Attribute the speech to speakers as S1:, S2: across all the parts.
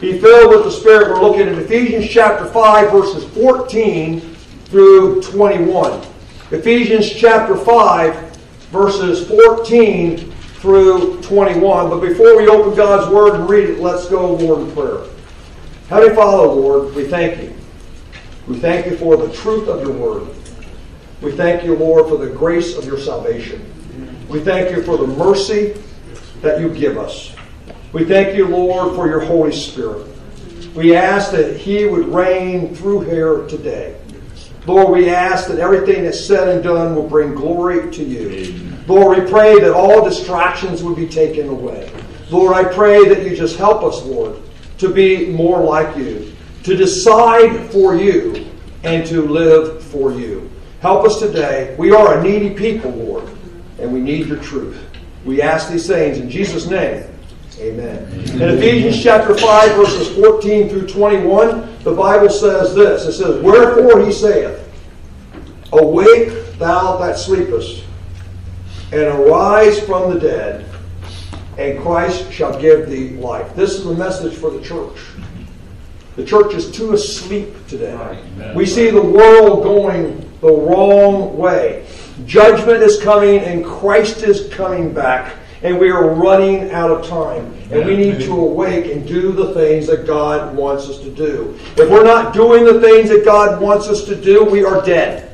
S1: be filled with the Spirit, we're looking at Ephesians chapter 5, verses 14 through 21. Ephesians chapter 5, verses 14 through 21. But before we open God's Word and read it, let's go, Lord, in prayer. Heavenly Father, Lord, we thank you. We thank you for the truth of your Word. We thank you, Lord, for the grace of your salvation. We thank you for the mercy that you give us. We thank you, Lord, for your Holy Spirit. We ask that He would reign through here today. Lord, we ask that everything that's said and done will bring glory to you. Lord, we pray that all distractions would be taken away. Lord, I pray that you just help us, Lord, to be more like you, to decide for you, and to live for you. Help us today. We are a needy people, Lord, and we need your truth. We ask these things in Jesus' name. Amen. In Ephesians chapter 5, verses 14 through 21, the Bible says this. It says, "Wherefore he saith, Awake thou that sleepest, and arise from the dead, and Christ shall give thee life." This is the message for the church. The church is too asleep today. We see the world going the wrong way. Judgment is coming, and Christ is coming back. And we are running out of time. And we need to awake and do the things that God wants us to do. If we're not doing the things that God wants us to do, we are dead.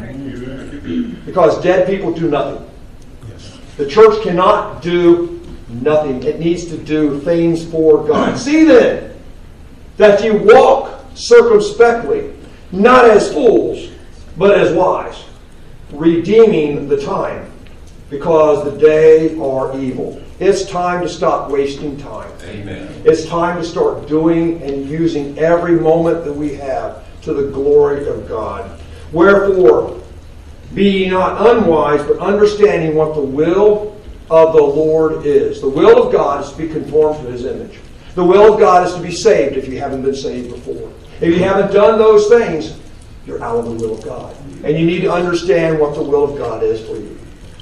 S1: Because dead people do nothing. The church cannot do nothing. It needs to do things for God. See then, that you walk circumspectly, not as fools, but as wise, redeeming the time, because the days are evil. It's time to stop wasting time.
S2: Amen.
S1: It's time to start doing and using every moment that we have to the glory of God. Wherefore, be ye not unwise, but understanding what the will of the Lord is. The will of God is to be conformed to His image. The will of God is to be saved if you haven't been saved before. If you haven't done those things, you're out of the will of God. And you need to understand what the will of God is for you.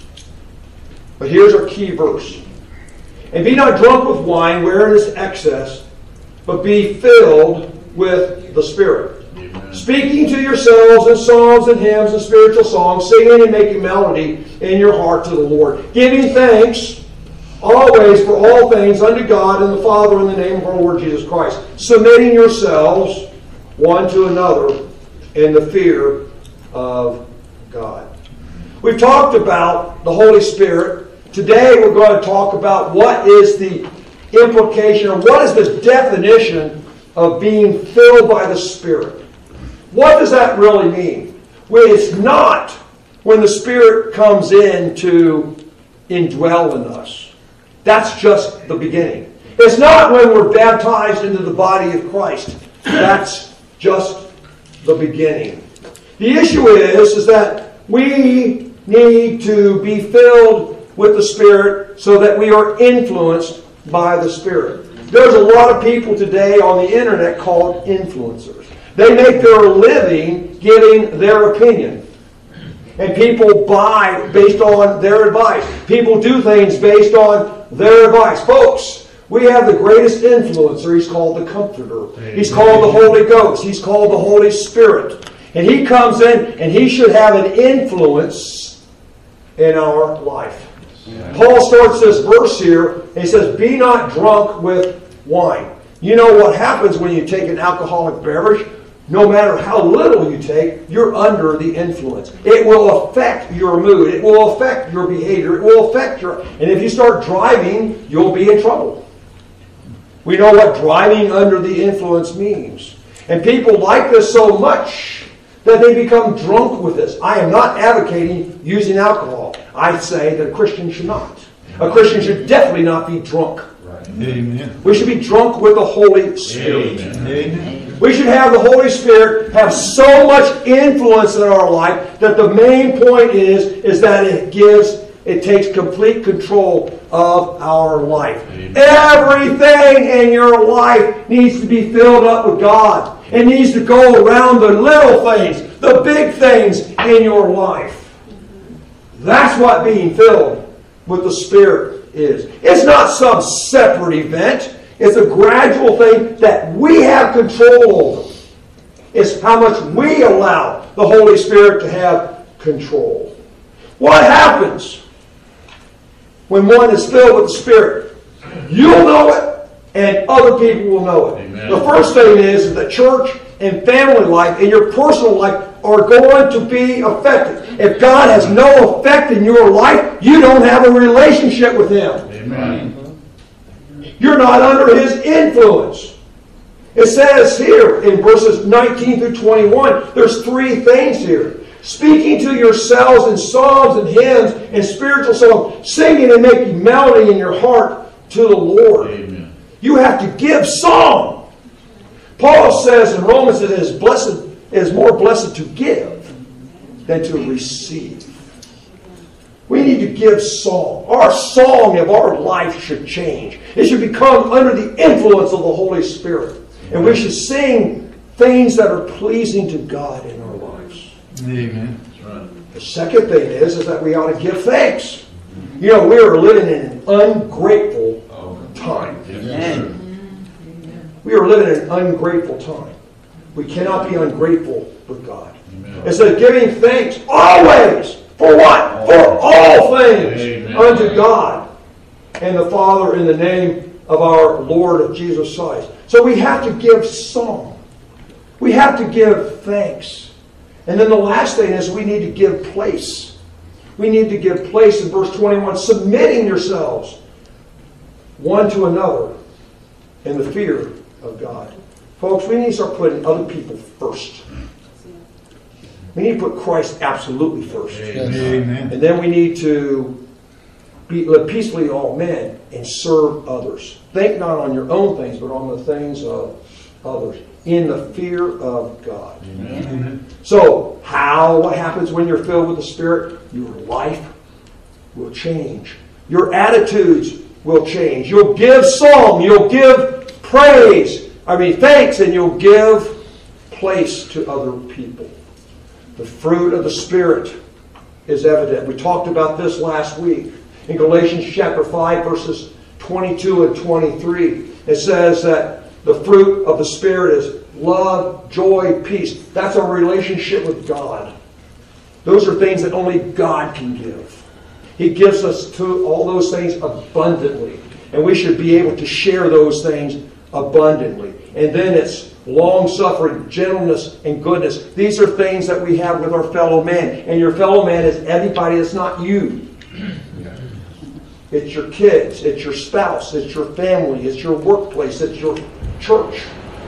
S1: But here's our key verse. "And be not drunk with wine, wherein is excess, but be filled with the Spirit. Amen. Speaking to yourselves in psalms and hymns and spiritual songs, singing and making melody in your heart to the Lord, giving thanks always for all things unto God and the Father in the name of our Lord Jesus Christ, submitting yourselves one to another in the fear of God." We've talked about the Holy Spirit. Today we're going to talk about what is the implication, or what is the definition of being filled by the Spirit. What does that really mean? Well, it's not when the Spirit comes in to indwell in us. That's just the beginning. It's not when we're baptized into the body of Christ. That's just the beginning. The issue is that we need to be filled with the Spirit so that we are influenced by the Spirit. There's a lot of people today on the internet called influencers. They make their living giving their opinion. And people buy based on their advice. People do things based on their advice. Folks, we have the greatest influencer. He's called the Comforter. He's called the Holy Ghost. He's called the Holy Spirit. And He comes in and He should have an influence in our life. Paul starts this verse here, and he says, "Be not drunk with wine." You know what happens when you take an alcoholic beverage? No matter how little you take, you're under the influence. It will affect your mood. It will affect your behavior. It will affect your... And if you start driving, you'll be in trouble. We know what driving under the influence means. And people like this so much that they become drunk with this. I am not advocating using alcohol. I say that a Christian should not. A Christian should definitely not be drunk.
S2: Right.
S3: Amen.
S1: We should be drunk with the Holy Spirit.
S3: Amen.
S1: We should have the Holy Spirit have so much influence in our life that the main point is that it takes complete control of our life.
S3: Amen.
S1: Everything in your life needs to be filled up with God. It needs to go around the little things, the big things in your life. That's what being filled with the Spirit is. It's not some separate event. It's a gradual thing that we have control over. It's how much we allow the Holy Spirit to have control. What happens when one is filled with the Spirit? You'll know it, and other people will know it.
S2: Amen.
S1: The first thing is that church and family life and your personal life are going to be affected. If God has no effect in your life, you don't have a relationship with Him.
S2: Amen.
S1: You're not under His influence. It says here in verses 19 through 21, there's three things here. Speaking to yourselves in psalms and hymns and spiritual songs, singing and making melody in your heart to the Lord.
S2: Amen.
S1: You have to give song. Paul says in Romans that it is more blessed to give than to receive. We need to give song. Our song of our life should change. It should become under the influence of the Holy Spirit. And we should sing things that are pleasing to God in our lives.
S2: Amen. That's right.
S1: The second thing is that we ought to give thanks. You know, we are living in an ungrateful time.
S2: Amen.
S1: We are living in an ungrateful time. We cannot be ungrateful with God.
S2: Amen.
S1: It says giving thanks always. For what? For all things.
S2: Amen.
S1: Unto God and the Father in the name of our Lord Jesus Christ. So we have to give song. We have to give thanks. And then the last thing is we need to give place. We need to give place in verse 21, submitting yourselves one to another in the fear of God. Folks, we need to start putting other people first. We need to put Christ absolutely first.
S2: Amen.
S1: And then we need to live peacefully all men and serve others. Think not on your own things, but on the things of others. In the fear of God.
S2: Amen.
S1: So, what happens when you're filled with the Spirit? Your life will change. Your attitudes will change. You'll give song. You'll give thanks, and you'll give place to other people. The fruit of the Spirit is evident. We talked about this last week. In Galatians chapter 5, verses 22 and 23, it says that the fruit of the Spirit is love, joy, peace. That's our relationship with God. Those are things that only God can give. He gives us to all those things abundantly. And we should be able to share those things abundantly. And then it's long-suffering, gentleness, and goodness. These are things that we have with our fellow man. And your fellow man is everybody that's not you. It's your kids, it's your spouse, it's your family, it's your workplace, it's your church.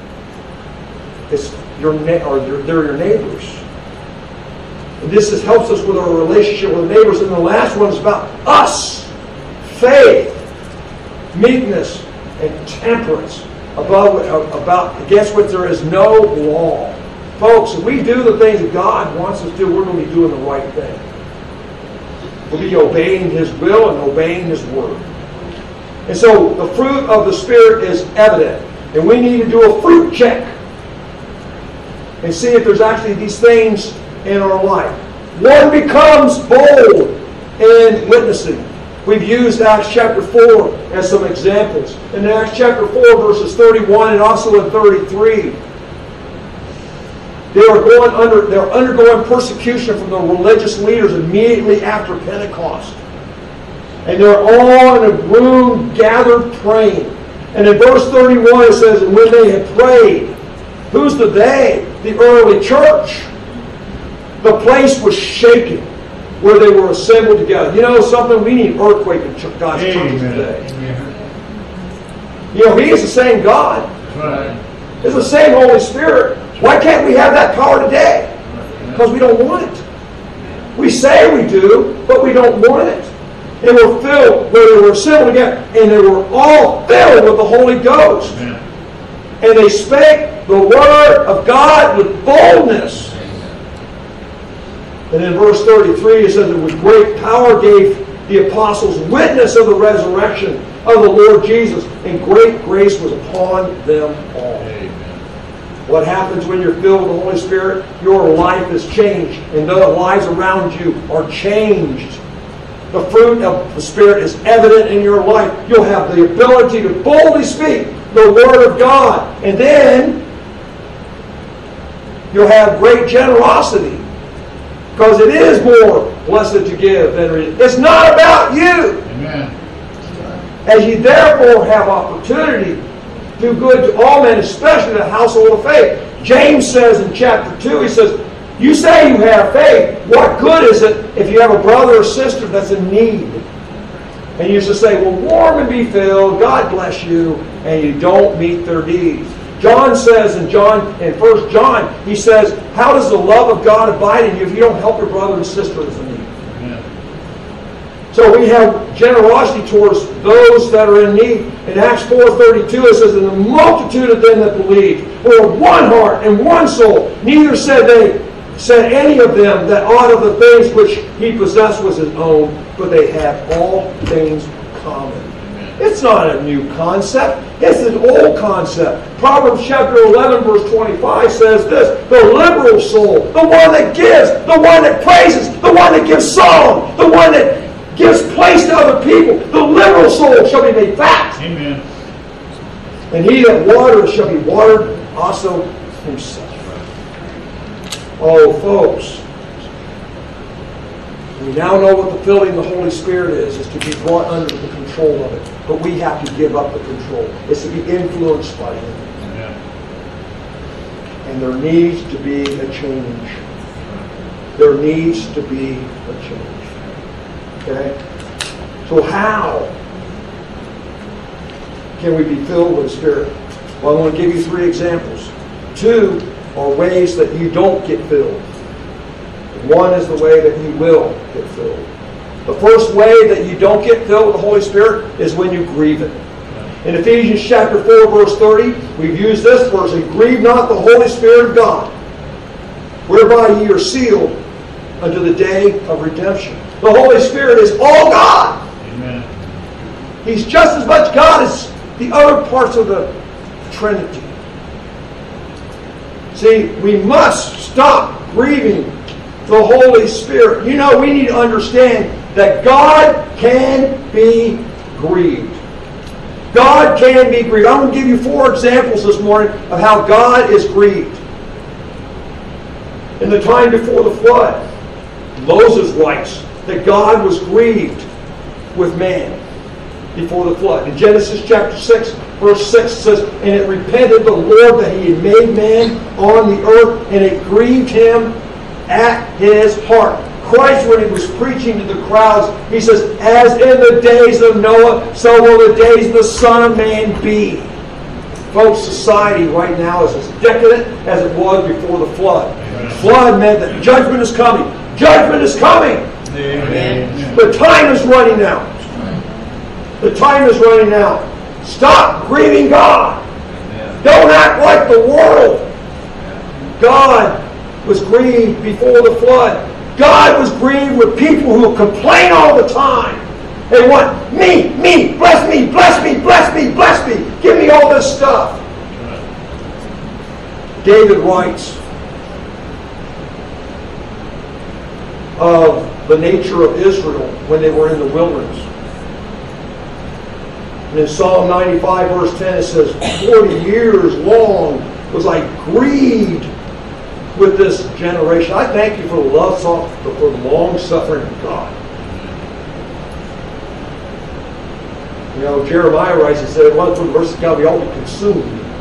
S1: They're your neighbors. And this helps us with our relationship with neighbors. And the last one is about us. Faith, meekness, and temperance. Against which there is no law. Folks, if we do the things that God wants us to do, we're going to be doing the right thing. We'll be obeying His will and obeying His word. And so the fruit of the Spirit is evident. And we need to do a fruit check and see if there's actually these things in our life. One becomes bold in witnessing. We've used Acts chapter 4 as some examples. In Acts chapter 4, verses 31 and also in 33, they're undergoing persecution from the religious leaders immediately after Pentecost. And they're all in a room gathered praying. And in verse 31 it says, and when they had prayed, who's the they? The early church. The place was shaken where they were assembled together. You know something? We need earthquake in God's churches today. Amen. You know, He is the same God.
S2: Right.
S1: It's the same Holy Spirit. Why can't we have that power today? Because we don't want it. We say we do, but we don't want it. And we're filled, where they were assembled together, and they were all filled with the Holy Ghost. Amen. And they spake the word of God with boldness. And in verse 33 it says that with great power gave the apostles witness of the resurrection of the Lord Jesus, and great grace was upon them all. Amen. What happens when you're filled with the Holy Spirit? Your life is changed, and the lives around you are changed. The fruit of the Spirit is evident in your life. You'll have the ability to boldly speak the Word of God. And then you'll have great generosity. Because it is more blessed to give than receive. It's not about you.
S2: Amen.
S1: As ye therefore have opportunity, do good to all men, especially the household of faith. James says in chapter 2, he says, you say you have faith. What good is it if you have a brother or sister that's in need? And you used to say, well, warm and be filled, God bless you, and you don't meet their needs. John says in 1 John, he says, how does the love of God abide in you if you don't help your brother and sister that's in need?
S2: Amen.
S1: So we have generosity towards those that are in need. In Acts 4:32 it says, and the multitude of them that believed were of one heart and one soul. Neither said any of them that aught of the things which he possessed was his own, but they had all things common. It's not a new concept. It's an old concept. Proverbs chapter 11 verse 25 says this, the liberal soul, the one that gives, the one that praises, the one that gives song, the one that gives place to other people, the liberal soul shall be made fat.
S2: Amen.
S1: And he that watereth shall be watered also himself. Oh, folks, we now know what the filling of the Holy Spirit is to be brought under the control of it. But we have to give up the control. It's to be influenced by Him.
S2: Amen.
S1: And there needs to be a change. There needs to be a change. Okay? So how can we be filled with the Spirit? Well, I want to give you 3 examples. 2 are ways that you don't get filled. 1 is the way that you will get filled. The first way that you don't get filled with the Holy Spirit is when you grieve it. In Ephesians chapter 4, verse 30, we've used this verse, and grieve not the Holy Spirit of God, whereby ye are sealed unto the day of redemption. The Holy Spirit is all God.
S2: Amen.
S1: He's just as much God as the other parts of the Trinity. See, we must stop grieving the Holy Spirit. You know, we need to understand that God can be grieved. God can be grieved. I'm going to give you 4 examples this morning of how God is grieved. In the time before the flood, Moses writes that God was grieved with man before the flood. In Genesis chapter 6, verse 6 says, and it repented the Lord that He had made man on the earth, and it grieved Him at His heart. Christ, when He was preaching to the crowds, He says, as in the days of Noah, so will the days of the Son of Man be. Folks, society right now is as decadent as it was before the flood. The flood meant that judgment is coming. Judgment is coming.
S2: Amen.
S1: The time is running out. The time is running out. Stop grieving God. Don't act like the world. God was grieved before the flood. God was grieved with people who complain all the time. They want me, bless me, bless me, bless me, bless me. Give me all this stuff. David writes of the nature of Israel when they were in the wilderness. And in Psalm 95 verse 10 it says, 40 years long was I grieved with this generation. I thank you for the love, for the long suffering of God. You know, Jeremiah writes, he said, one of the verses of God, we all be consumed.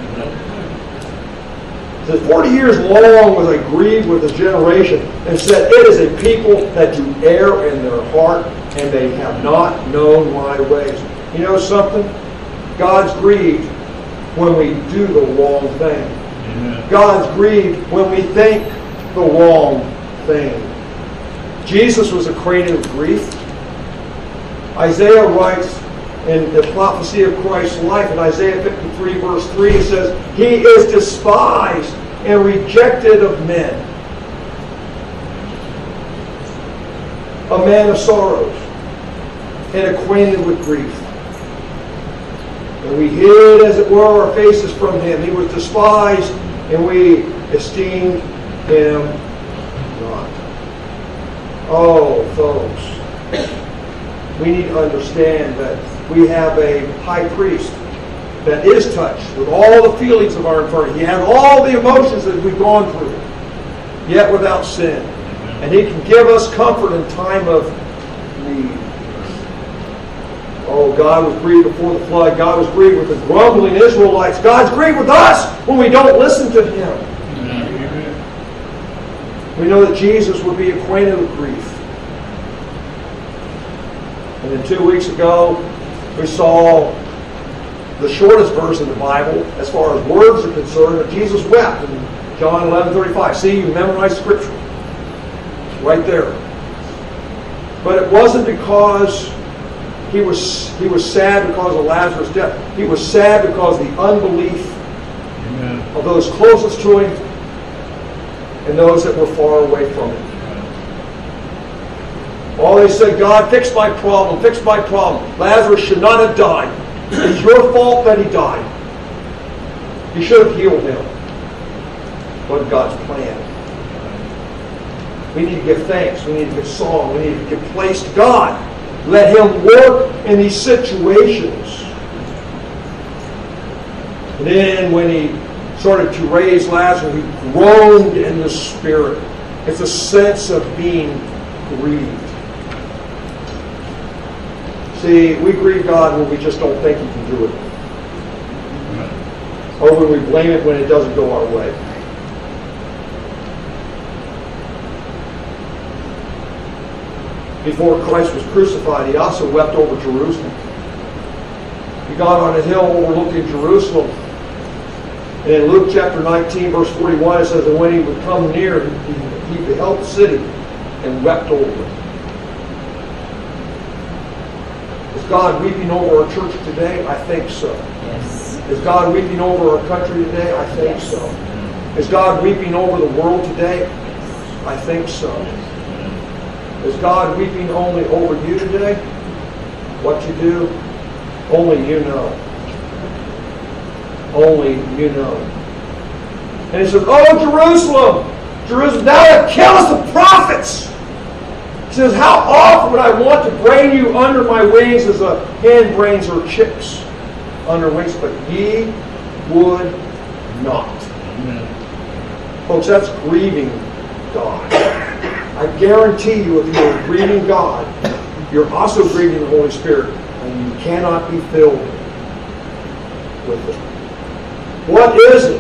S1: It says, 40 years long was I grieved with this generation, and said, it is a people that do err in their heart, and they have not known my ways. You know something? God's grieved when we do the wrong thing. Amen. God's grieved when we think the wrong thing. Jesus was acquainted with grief. Isaiah writes in the prophecy of Christ's life in Isaiah 53 verse 3, it says, He is despised and rejected of men, a man of sorrows and acquainted with grief. And we hid, as it were, our faces from Him. He was despised, and we esteemed Him not. Oh, folks, we need to understand that we have a high priest that is touched with all the feelings of our infirmity. He has all the emotions that we've gone through, yet without sin. And He can give us comfort in time of need. Oh, God was grieved before the flood. God was grieved with the grumbling Israelites. God's grieved with us when we don't listen to Him. We know that Jesus would be acquainted with grief. And then 2 weeks ago, we saw the shortest verse in the Bible, as far as words are concerned, that Jesus wept in John 11:35. See, you memorized Scripture. It's right there. But it wasn't because he was sad because of Lazarus' death. He was sad because of the unbelief of those closest to Him and those that were far away from Him. All they said, God, fix my problem, fix my problem. Lazarus should not have died. It's your fault that he died. You should have healed him. But God's plan. We need to give thanks. We need to give song. We need to give place to God. Let Him work in these situations. And then when He started to raise Lazarus, He groaned in the Spirit. It's a sense of being grieved. See, we grieve God when we just don't think He can do it. Or when we blame it when it doesn't go our way. Before Christ was crucified, He also wept over Jerusalem. He got on a hill overlooking Jerusalem. And in Luke chapter 19, verse 41, it says, and when He would come near, He beheld the city and wept over it. Is God weeping over our church today? I think so.
S3: Yes.
S1: Is God weeping over our country today? I think
S3: Yes.
S1: so. Is God weeping over the world today? I think so. Is God weeping only over you today? What you do? Only you know. Only you know. And He says, oh, Jerusalem! Jerusalem, thou hast killed the prophets! He says, how often would I want to bring you under my wings as a hen brings her chicks under wings, but ye would not. Amen. Folks, that's grieving God. I guarantee you, if you're grieving God, you're also grieving the Holy Spirit, and you cannot be filled with it. What is it?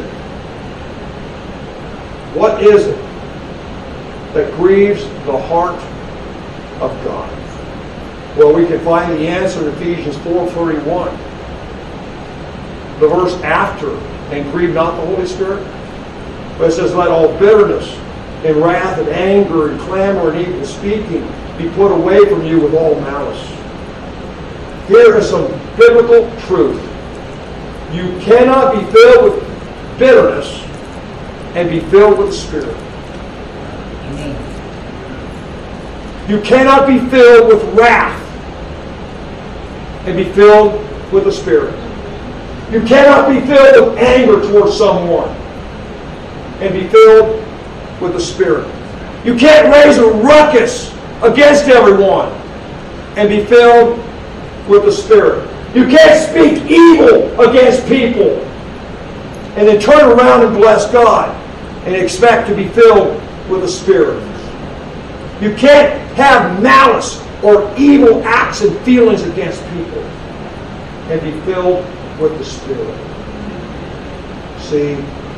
S1: What is it that grieves the heart of God? Well, we can find the answer in Ephesians 4:31. The verse after, and grieve not the Holy Spirit. But it says, let all bitterness and wrath and anger and clamor and evil speaking be put away from you with all malice. Here is some biblical truth. You cannot be filled with bitterness and be filled with the Spirit.
S2: Amen.
S1: You cannot be filled with wrath and be filled with the Spirit. You cannot be filled with anger towards someone and be filled with the Spirit. You can't raise a ruckus against everyone and be filled with the Spirit. You can't speak evil against people and then turn around and bless God and expect to be filled with the Spirit. You can't have malice or evil acts and feelings against people and be filled with the Spirit. See,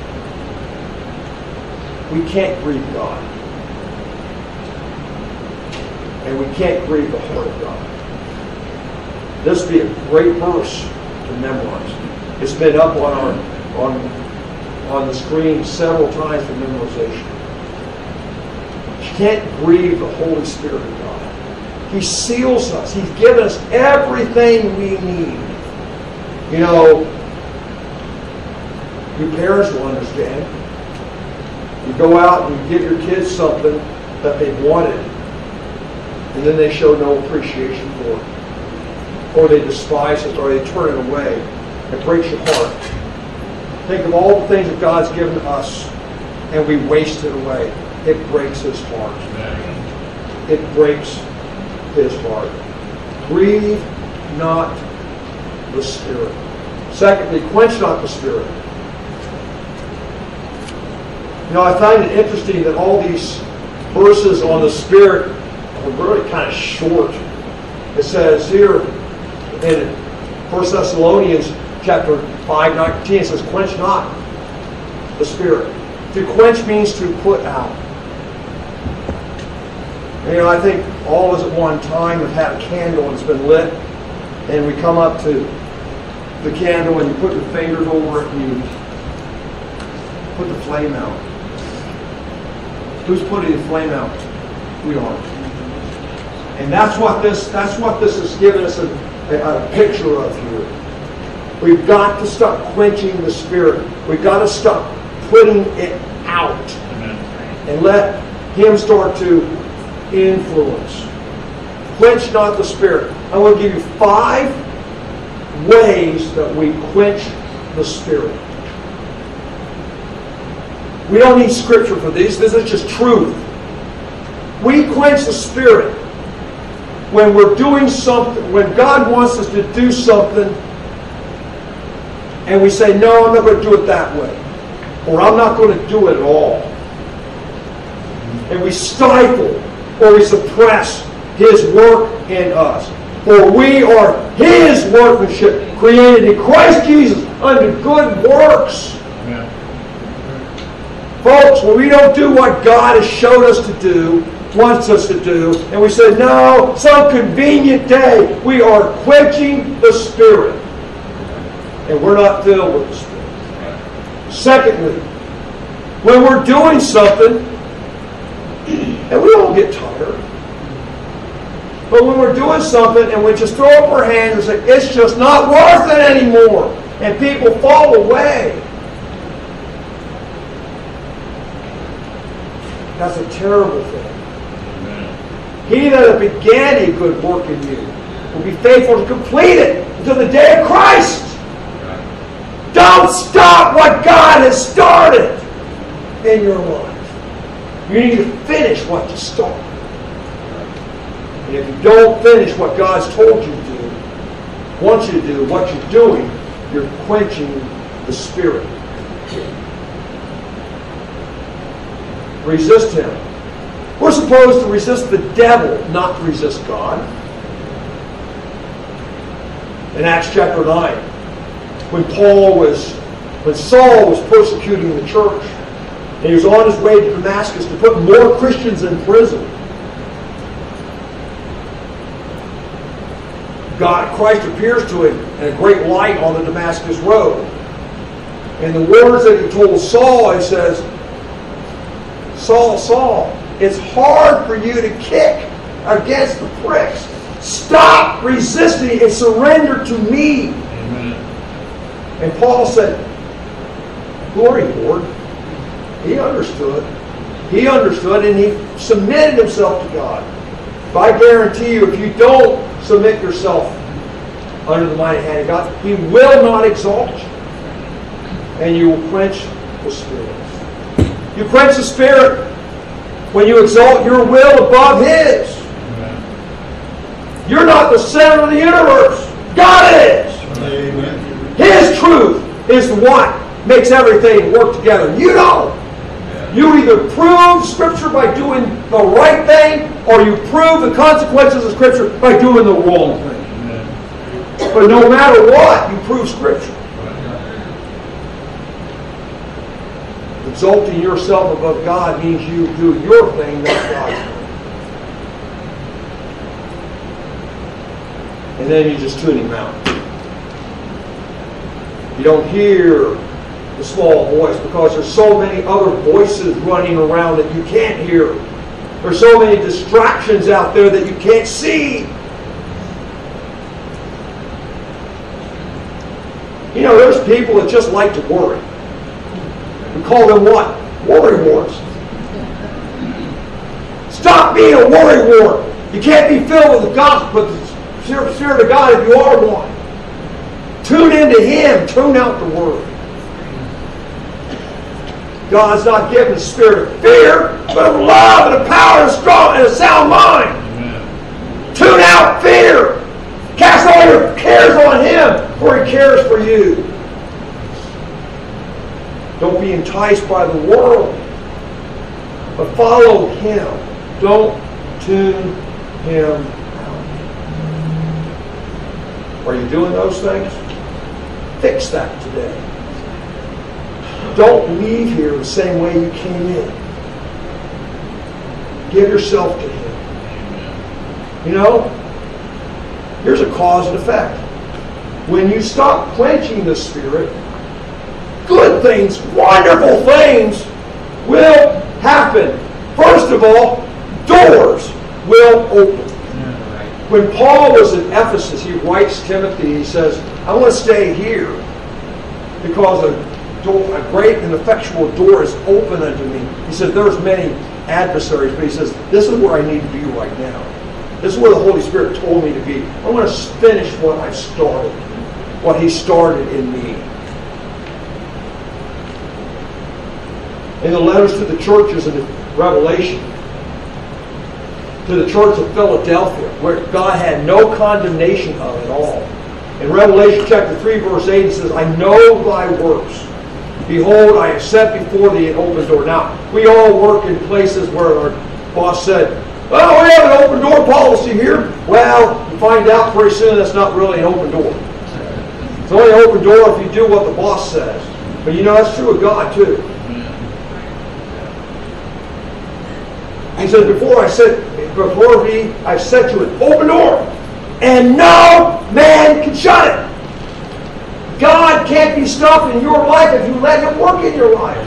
S1: we can't grieve God. And we can't grieve the heart of God. This would be a great verse to memorize. It's been up on the screen several times for memorization. You can't grieve the Holy Spirit of God. He seals us. He's given us everything we need. You know, you parents will understand. You go out and you give your kids something that they wanted, and then they show no appreciation for it. Or they despise it, or they turn it away. It breaks your heart. Think of all the things that God's given us, and we waste it away. It breaks His heart. It breaks His heart. Grieve not the Spirit. Secondly, quench not the Spirit. I find it interesting that all these verses on the Spirit are really kind of short. It says here in 1 Thessalonians chapter 5, 19, it says, quench not the Spirit. To quench means to put out. I think all of us at one time have had a candle and it's been lit, and we come up to the candle and you put your fingers over it and you put the flame out. Who's putting the flame out? We are. And that's what this has given us a picture of here. We've got to stop quenching the Spirit. We've got to stop putting it out. Amen. And let Him start to influence. Quench not the Spirit. I'm going to give you 5 ways that we quench the Spirit. We don't need scripture for these. This is just truth. We quench the Spirit when we're doing something, when God wants us to do something, and we say, no, I'm not going to do it that way. Or I'm not going to do it at all. And we stifle or we suppress His work in us. For we are His workmanship, created in Christ Jesus unto good works. Amen. Folks, when we don't do what God has showed us to do, wants us to do, and we say, no, some convenient day, we are quenching the Spirit. And we're not filled with the Spirit. Secondly, when we're doing something, and we all get tired, but when we're doing something and we just throw up our hands and say, it's just not worth it anymore, and people fall away, that's a terrible thing. Amen. He that began a good work in you will be faithful to complete it until the day of Christ. Right. Don't stop what God has started in your life. You need to finish what you started. And if you don't finish what God's told you to do, wants you to do, what you're doing, you're quenching the Spirit. Resist Him. We're supposed to resist the devil, not to resist God. In Acts chapter 9, when Saul was persecuting the church, and he was on his way to Damascus to put more Christians in prison, Christ appears to him in a great light on the Damascus road. And the words that He told Saul, He says, Saul, Saul, it's hard for you to kick against the pricks. Stop resisting and surrender to me. Amen. And Paul said, glory, Lord. He understood. He understood and he submitted himself to God. But I guarantee you, if you don't submit yourself under the mighty hand of God, He will not exalt you. And you will quench the Spirit. You quench the Spirit when you exalt your will above His. Amen. You're not the center of the universe. God is. Amen. His truth is what makes everything work together. You don't. You either prove Scripture by doing the right thing, or you prove the consequences of Scripture by doing the wrong thing. Amen. But no matter what, you prove Scripture. Exalting yourself above God means you do your thing, not God's thing. And then you just tune Him out. You don't hear the small voice because there's so many other voices running around that you can't hear. There's so many distractions out there that you can't see. There's people that just like to worry. We call them what? Worry wards. Stop being a worry ward. You can't be filled with the gospel, but the Spirit of God if you are one. Tune into Him. Tune out the Word. God's not given a spirit of fear, but of love and of power and strong and a sound mind. Amen. Tune out fear. Cast all your cares on Him, for He cares for you. Don't be enticed by the world, but follow Him. Don't tune Him out. Are you doing those things? Fix that today. Don't leave here the same way you came in. Give yourself to Him. You know, here's a cause and effect. When you stop quenching the Spirit, good things, wonderful things will happen. First of all, doors will open. When Paul was in Ephesus, he writes Timothy, he says, I want to stay here because a great and effectual door is open unto me. He says, there's many adversaries, but he says, this is where I need to be right now. This is where the Holy Spirit told me to be. I want to finish what I've started, what He started in me. In the letters to the churches in Revelation, to the church of Philadelphia, where God had no condemnation of at all. In Revelation chapter 3, verse 8, it says, I know thy works. Behold, I have set before thee an open door. Now, we all work in places where our boss said, well, we have an open door policy here. Well, you find out pretty soon that's not really an open door. It's only an open door if you do what the boss says. But you know, that's true of God too. He says, I've set you an open door, and no man can shut it. God can't be stopped in your life if you let Him work in your life.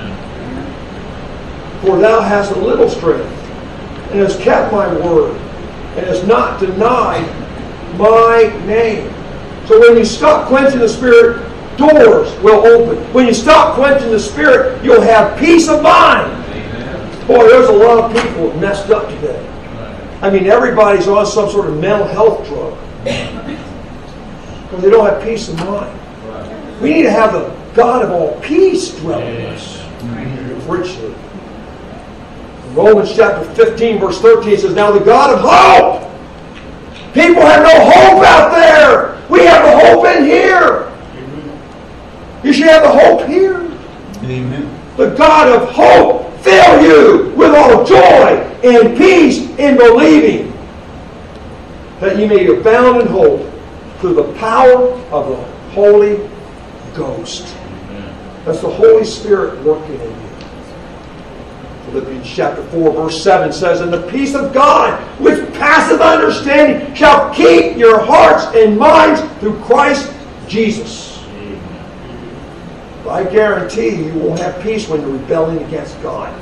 S1: For thou hast a little strength, and hast kept my word, and hast not denied my name. So when you stop quenching the Spirit, doors will open. When you stop quenching the Spirit, you'll have peace of mind. Boy, there's a lot of people messed up today. I mean, everybody's on some sort of mental health drug because they don't have peace of mind. We need to have the God of all peace dwell in us richly. In Romans chapter 15, verse 13 says, now the God of hope. People have no hope out there. We have the hope in here. You should have the hope here.
S3: Amen.
S1: The God of hope fill you with all joy and peace in believing, that you may abound in hope through the power of the Holy Ghost. That's the Holy Spirit working in you. Philippians chapter 4, verse 7 says, and the peace of God, which passeth understanding, shall keep your hearts and minds through Christ Jesus. I guarantee you won't have peace when you're rebelling against God.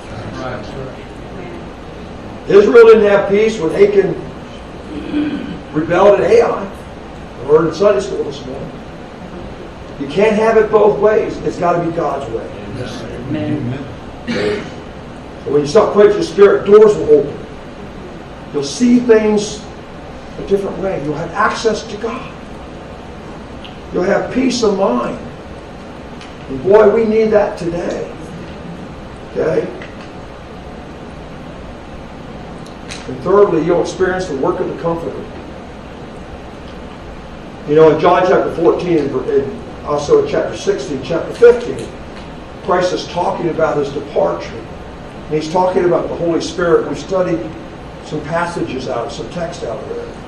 S1: Israel didn't have peace when Achan rebelled at Ai. I heard in Sunday school this morning. You can't have it both ways. It's got to be God's way.
S2: Amen.
S1: So when you stop quenching the Spirit, doors will open. You'll see things a different way. You'll have access to God. You'll have peace of mind. And boy, we need that today. Okay? And thirdly, you'll experience the work of the Comforter. You know, in John chapter 14 and also in chapter 16, chapter 15, Christ is talking about His departure. And He's talking about the Holy Spirit. We've studied some passages out, some text out of there.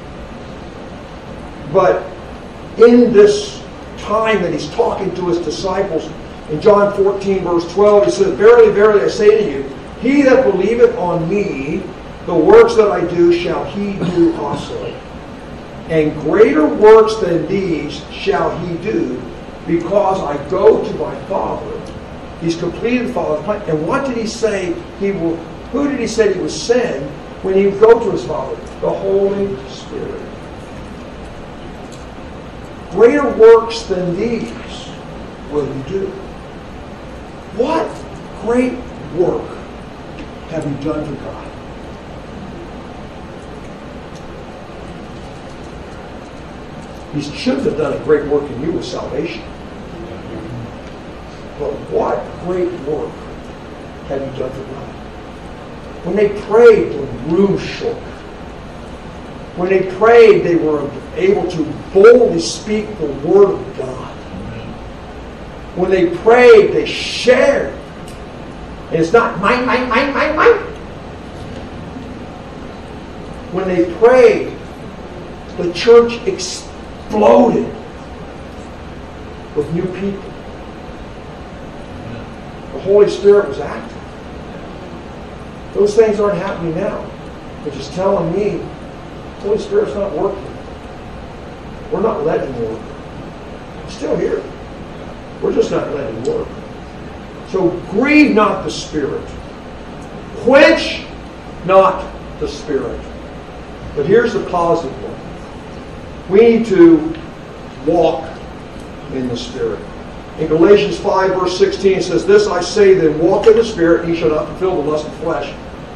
S1: But in this time that He's talking to His disciples, in John 14, verse 12, He says, verily, verily, I say to you, he that believeth on me, the works that I do shall he do also. And greater works than these shall he do, because I go to my Father. He's completed the Father's plan. And what did He say He will? Who did He say He would send when He would go to His Father? The Holy Spirit. Greater works than these will you do. What great work have you done for God? He shouldn't have done a great work in you with salvation. But what great work have you done for God? When they prayed, the room shook. When they prayed, they were able to boldly speak the Word of God. When they prayed, they shared. And it's not mine. When they prayed, the church exploded with new people. The Holy Spirit was active. Those things aren't happening now. Which is telling me the Holy Spirit's not working. We're not letting Him work. He's still here. We're just not letting Him work. So grieve not the Spirit. Quench not the Spirit. But here's the positive one. We need to walk in the Spirit. In Galatians 5 verse 16 it says, "This I say then, walk in the Spirit, and ye shall not fulfill the lust of the flesh."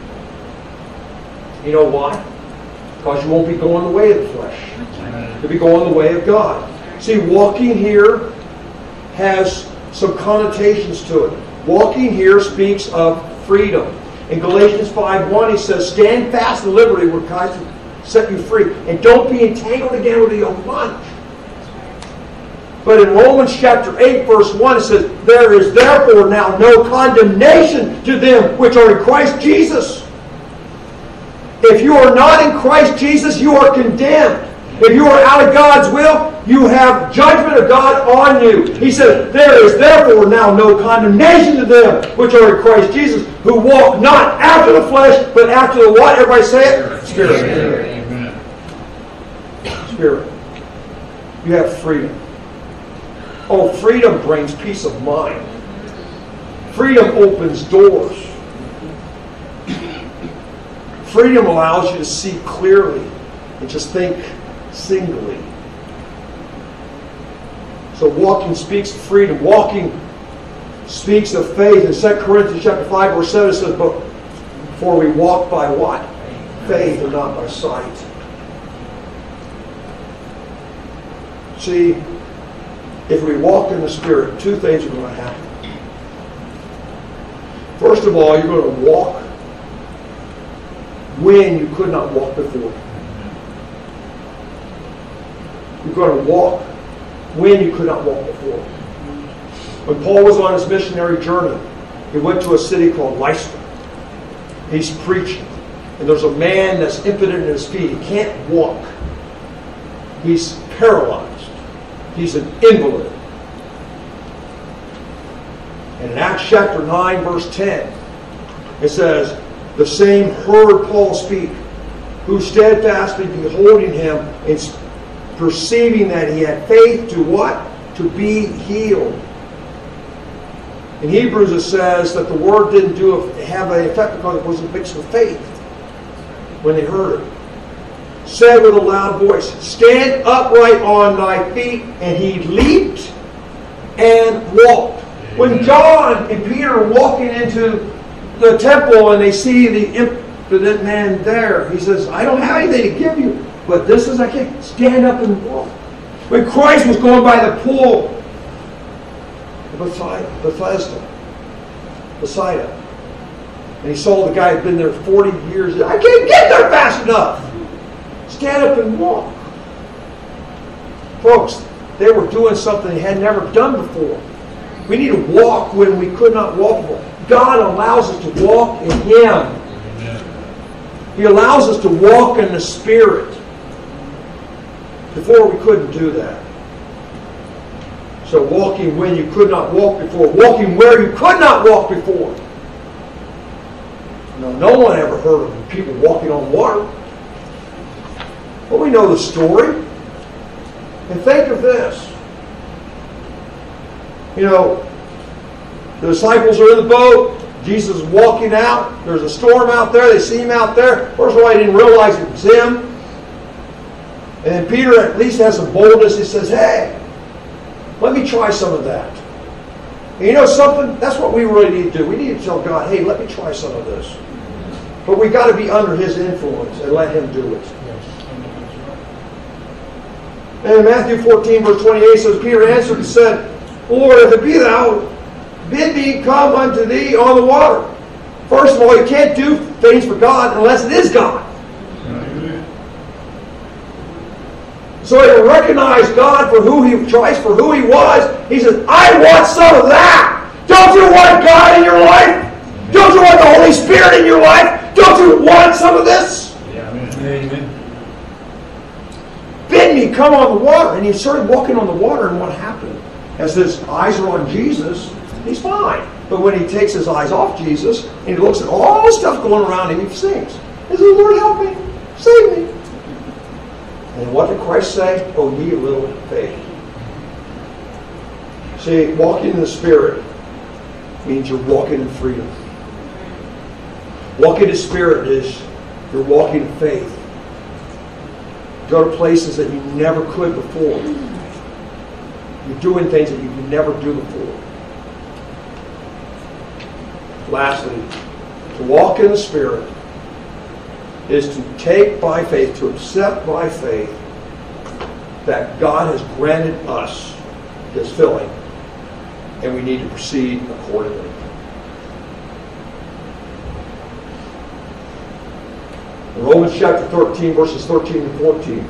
S1: You know why? Because you won't be going the way of the flesh. You'll be going the way of God. See, walking here has some connotations to it. Walking here speaks of freedom. In Galatians 5:1 he says, "Stand fast in liberty where Christ has set you free, and don't be entangled again with the yoke of bondage." But in Romans chapter 8 verse 1 it says, "There is therefore now no condemnation to them which are in Christ Jesus." If you are not in Christ Jesus, you are condemned. If you are out of God's will, you have judgment of God on you. He says, "There is therefore now no condemnation to them which are in Christ Jesus, who walk not after the flesh, but after the" what? Everybody say it? Spirit.
S2: Amen.
S1: Spirit. You have freedom. Oh, freedom brings peace of mind. Freedom opens doors. Freedom allows you to see clearly and just think singly. So walking speaks of freedom. Walking speaks of faith. In 2 Corinthians chapter 5 verse 7 it says, "But for we walk by what? Faith and not by sight." See, if we walk in the Spirit, two things are going to happen. First of all, you're going to walk when you could not walk before. You're going to walk when you could not walk before. When Paul was on his missionary journey, he went to a city called Lystra. He's preaching. And there's a man that's impotent in his feet. He can't walk. He's paralyzed. He's an invalid. And in Acts chapter 9 verse 10, it says, "The same heard Paul speak, who steadfastly beholding him and perceiving that he had faith to" what? To be healed. In Hebrews it says that the word didn't have an effect because it wasn't mixed with faith when they heard it. Said with a loud voice, "Stand upright on thy feet," and he leaped and walked. When John and Peter are walking into the temple and they see the impotent man there, he says, "I don't have anything to give you, but this is I can stand up and walk." When Christ was going by the pool of Bethesda, and he saw the guy who had been there 40 years, "I can't get there fast enough. Stand up and walk." Folks, they were doing something they had never done before. We need to walk when we could not walk before. God allows us to walk in Him.
S2: Amen.
S1: He allows us to walk in the Spirit. Before we couldn't do that. So walking when you could not walk before. Walking where you could not walk before. No one ever heard of people walking on water. Well, we know the story. And think of this. You know, the disciples are in the boat. Jesus is walking out. There's a storm out there. They see Him out there. First of all, they didn't realize it was Him. And then Peter at least has some boldness. He says, "Hey, let me try some of that." And you know something? That's what we really need to do. We need to tell God, "Hey, let me try some of this." But we've got to be under His influence and let Him do it. And in Matthew 14, verse 28 says, Peter answered and said, "Lord, if it be thou, bid me come unto thee on the water." First of all, you can't do things for God unless it is God. So he recognized God for who he, Christ for who he was. He says, I want some of that. Don't you want God in your life? Don't you want the Holy Spirit in your life? Don't you want some of this?
S3: Amen.
S1: Bid me come on the water. And he started walking on the water, and what happened? As his eyes are on Jesus, he's fine. But when he takes his eyes off Jesus, and he looks at all the stuff going around him, he sings. He says, Lord, help me. Save me. And what did Christ say? Oh, ye of little faith. See, walking in the Spirit means you're walking in freedom. Walking in the Spirit is you're walking in faith. Go to places that you never could before. You're doing things that you could never do before. Lastly, to walk in the Spirit is to take by faith, to accept by faith that God has granted us His filling, and we need to proceed accordingly. In Romans chapter 13, verses 13 and 14,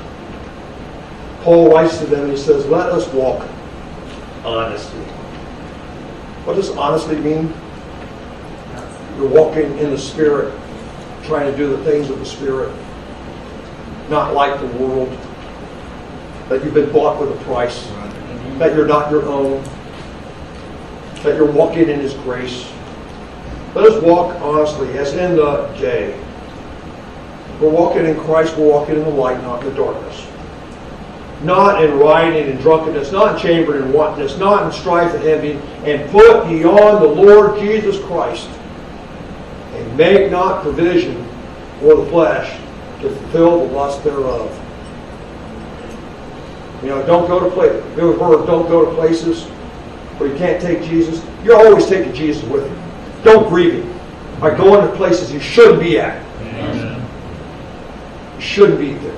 S1: Paul writes to them and he says, let us walk honestly. What does honestly mean? You're walking in the Spirit, trying to do the things of the Spirit, not like the world, that you've been bought with a price, that you're not your own, that you're walking in His grace. Let us walk honestly, as in the day. We're walking in Christ, we're walking in the light, not in the darkness. Not in rioting and drunkenness, not in chambering and wantonness, not in strife and envy, and put ye on the Lord Jesus Christ, and make not provision for the flesh to fulfill the lust thereof. You know, don't go to places. You ever heard of don't go to places where you can't take Jesus? You're always taking Jesus with you. Don't grieve Him by going to places you shouldn't be at.
S3: Amen.
S1: You shouldn't be there.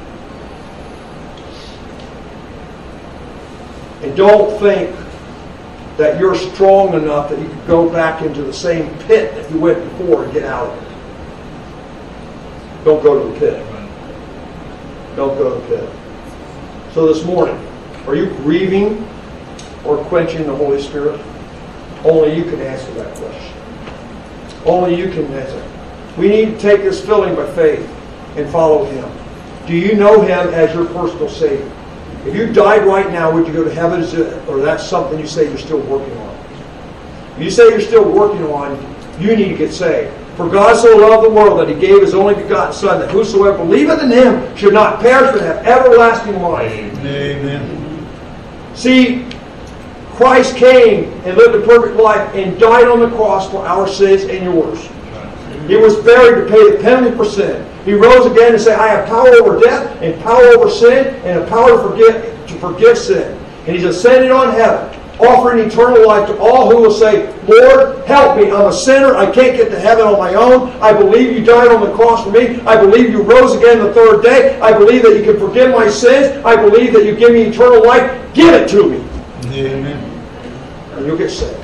S1: And don't think that you're strong enough that you can go back into the same pit that you went before and get out of it. Don't go to the pit. Don't go to the pit. So this morning, are you grieving or quenching the Holy Spirit? Only you can answer that question. Only you can answer. We need to take this filling by faith and follow Him. Do you know Him as your personal Savior? If you died right now, would you go to heaven? Or that's something you say you're still working on? If you say you're still working on, you need to get saved. For God so loved the world that He gave His only begotten Son, that whosoever believeth in Him should not perish but have everlasting life.
S3: Amen.
S1: See, Christ came and lived a perfect life and died on the cross for our sins and yours. He was buried to pay the penalty for sin. He rose again to say, I have power over death and power over sin and a power to forgive sin. And He's ascended on heaven, offering eternal life to all who will say, Lord, help me. I'm a sinner. I can't get to heaven on my own. I believe You died on the cross for me. I believe You rose again the third day. I believe that You can forgive my sins. I believe that You give me eternal life. Give it to me.
S3: Amen.
S1: And you'll get saved.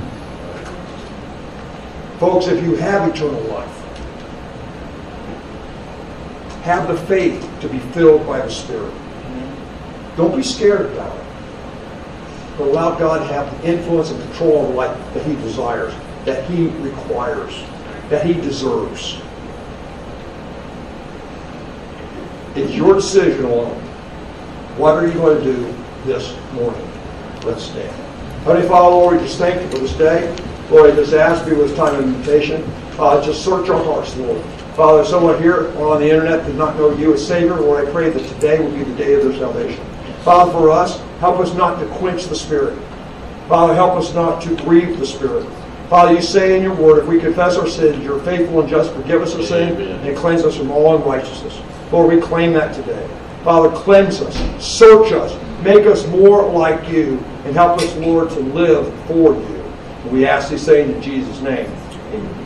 S1: Folks, if you have eternal life, have the faith to be filled by the Spirit. Don't be scared about it. But allow God to have the influence and control of the life that He desires, that He requires, that He deserves. It's your decision alone. What are you going to do this morning? Let's stand. Heavenly Father, Lord, we just thank You for this day. Lord, I just ask You this time of invitation. Just search our hearts, Lord. Father, if someone here or on the internet did not know You as Savior, Lord, I pray that today will be the day of their salvation. Father, for us, help us not to quench the Spirit. Father, help us not to grieve the Spirit. Father, You say in Your word, if we confess our sins, You're faithful and just, forgive us our sin, and cleanse us from all unrighteousness. Lord, we claim that today. Father, cleanse us, search us, make us more like You, and help us, Lord, to live for You. We ask these things in Jesus' name. Amen.